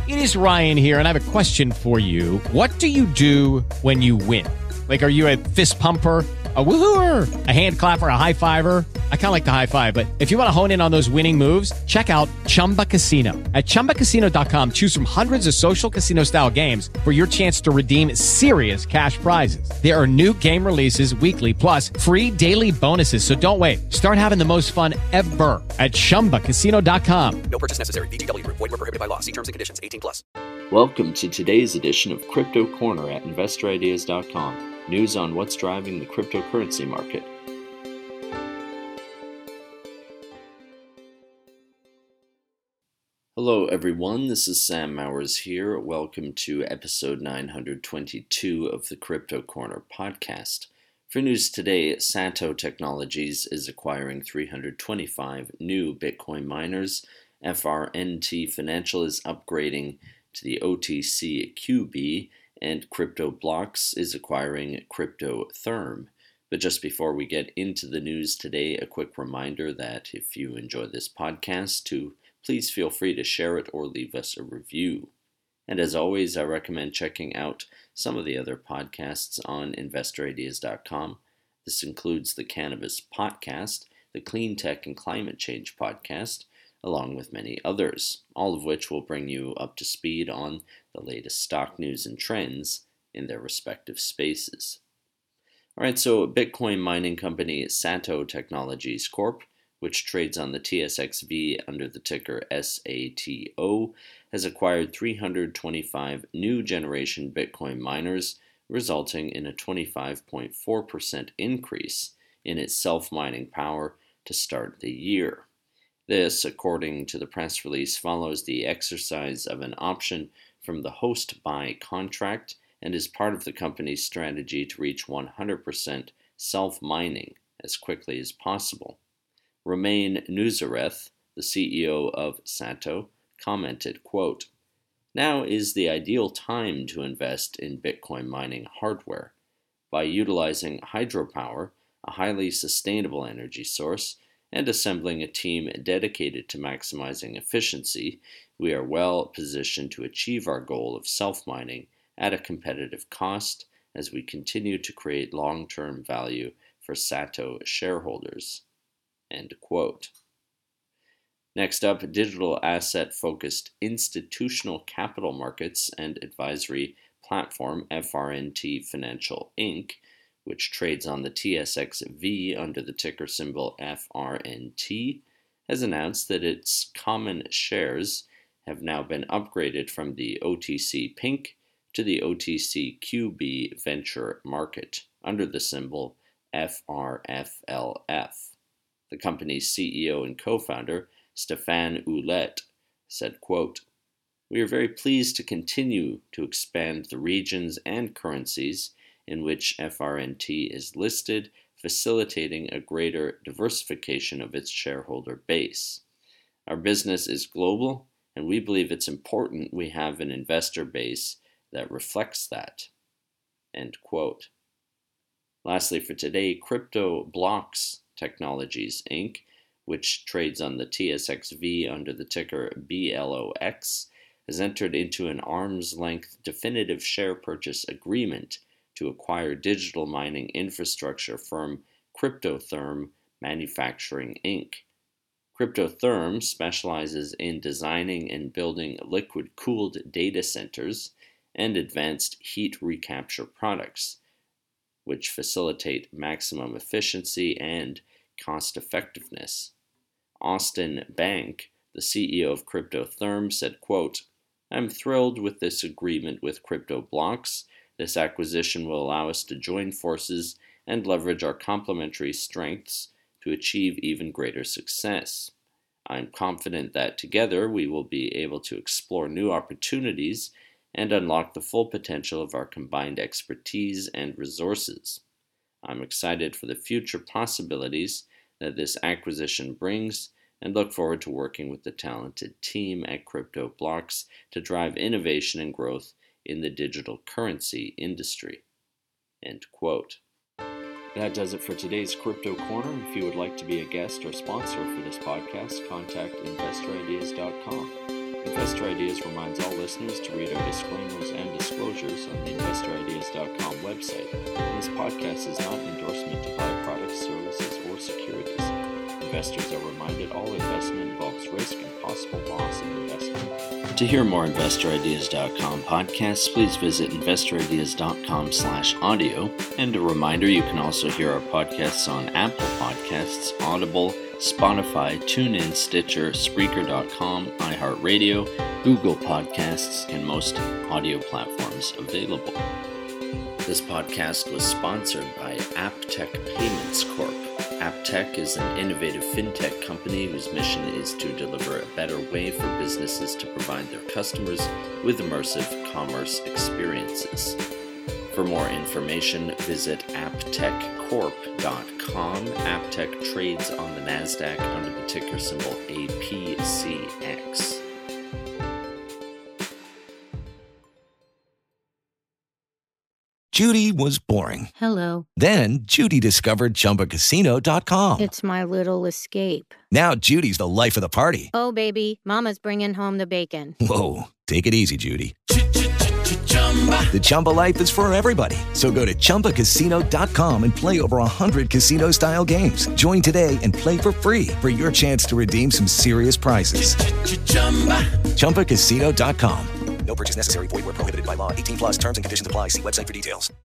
It is Ryan here, and I have a question for you. What do you do when you win? Like, are you a fist pumper, a woohooer, a hand clapper, a high fiver? I kind of like the high five, but if you want to hone in on those winning moves, check out Chumba Casino. At ChumbaCasino.com, choose from hundreds of social casino-style games for your chance to redeem serious cash prizes. There are new game releases weekly, plus free daily bonuses. So don't wait. Start having the most fun ever at ChumbaCasino.com. No purchase necessary. VGW Group. Void where prohibited by law. See terms and conditions. 18+. Welcome to today's edition of Crypto Corner at InvestorIdeas.com. News on what's driving the cryptocurrency market. Hello everyone, this is Sam Mowers here. Welcome to episode 922 of the Crypto Corner podcast. For news today, Sato Technologies is acquiring 325 new Bitcoin miners. FRNT Financial is upgrading to the OTC QB, and CryptoBlocks is acquiring CryptoTherm. But just before we get into the news today, a quick reminder that if you enjoy this podcast, please feel free to share it or leave us a review. And as always, I recommend checking out some of the other podcasts on InvestorIdeas.com. This includes the Cannabis Podcast, the Clean Tech and Climate Change Podcast, along with many others, all of which will bring you up to speed on the latest stock news and trends in their respective spaces. Alright, so Bitcoin mining company Sato Technologies Corp., which trades on the TSXV under the ticker SATO, has acquired 325 new generation Bitcoin miners, resulting in a 25.4% increase in its self-mining power to start the year. This, according to the press release, follows the exercise of an option from the host buy contract and is part of the company's strategy to reach 100% self-mining as quickly as possible. Romain Nouzareth, the CEO of Sato, commented, quote, "Now is the ideal time to invest in Bitcoin mining hardware. By utilizing hydropower, a highly sustainable energy source, and assembling a team dedicated to maximizing efficiency, we are well positioned to achieve our goal of self-mining at a competitive cost as we continue to create long-term value for Sato shareholders." End quote. Next up, digital asset-focused institutional capital markets and advisory platform FRNT Financial Inc., which trades on the TSXV under the ticker symbol FRNT, has announced that its common shares have now been upgraded from the OTC Pink to the OTC QB venture market under the symbol FRFLF. The company's CEO and co-founder, Stéphane Ouellette, said, quote, "We are very pleased to continue to expand the regions and currencies in which FRNT is listed, facilitating a greater diversification of its shareholder base. Our business is global, and we believe it's important we have an investor base that reflects that." End quote. Lastly for today, CryptoBlocks Technologies Inc., which trades on the TSXV under the ticker BLOX, has entered into an arm's-length definitive share purchase agreement to acquire digital mining infrastructure firm CryptoTherm Manufacturing Inc. CryptoTherm specializes in designing and building liquid-cooled data centers and advanced heat recapture products, which facilitate maximum efficiency and cost-effectiveness. Austin Bank, the CEO of CryptoTherm, said, quote, "I'm thrilled with this agreement with CryptoBlocks. This acquisition will allow us to join forces and leverage our complementary strengths to achieve even greater success. I'm confident that together we will be able to explore new opportunities and unlock the full potential of our combined expertise and resources. I'm excited for the future possibilities that this acquisition brings and look forward to working with the talented team at CryptoBlocks to drive innovation and growth in the digital currency industry." End quote. That does it for today's Crypto Corner. If you would like to be a guest or sponsor for this podcast, contact InvestorIdeas.com. Investor Ideas reminds all listeners to read our disclaimers and disclosures on the InvestorIdeas.com website, and this podcast is not an endorsement to buy products, services, or securities. Investors are reminded all investment involves risk and possible loss in investment. To hear more InvestorIdeas.com podcasts, please visit InvestorIdeas.com/audio. And a reminder, you can also hear our podcasts on Apple Podcasts, Audible, Spotify, TuneIn, Stitcher, Spreaker.com, iHeartRadio, Google Podcasts, and most audio platforms available. This podcast was sponsored by Aptech Payments Corp. Aptech is an innovative fintech company whose mission is to deliver a better way for businesses to provide their customers with immersive commerce experiences. For more information, visit aptechcorp.com. Aptech trades on the NASDAQ under the ticker symbol APCX. Judy was boring. Hello. Then Judy discovered ChumbaCasino.com. It's my little escape. Now Judy's the life of the party. Oh, baby, mama's bringing home the bacon. Whoa, take it easy, Judy. The Chumba life is for everybody. So go to ChumbaCasino.com and play over 100 casino-style games. Join today and play for free for your chance to redeem some serious prizes. ChumbaCasino.com. No purchase necessary. Void where prohibited by law. 18+ terms and conditions apply. See website for details.